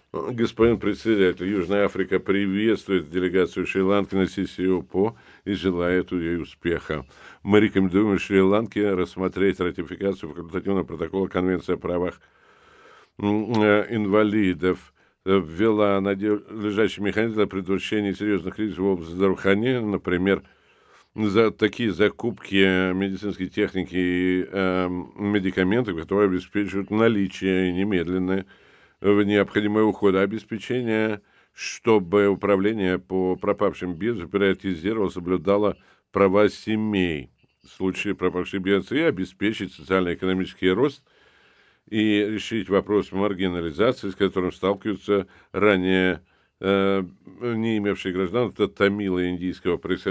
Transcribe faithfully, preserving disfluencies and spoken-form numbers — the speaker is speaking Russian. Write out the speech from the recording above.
Э, Господин председатель, Южная Африка приветствует делегацию Шри-Ланки на сессии ОПО и желает ей успеха. Мы рекомендуем Шри-Ланке рассмотреть ратификацию факультативного протокола Конвенции о правах м, э, инвалидов, э, ввела надлежащий механизм для предотвращения серьезных кризисов в области здравоохранения, например, за такие закупки медицинской техники и эм, медикаментов, которые обеспечивают наличие немедленное в необходимые уходы, обеспечение, чтобы управление по пропавшим без вами приоритизировало, соблюдало права семей в случае пропавших без вами и обеспечить социально-экономический рост и решить вопрос маргинализации, с которым сталкиваются ранее э, не имевшие гражданства тамилы индийского происхождения.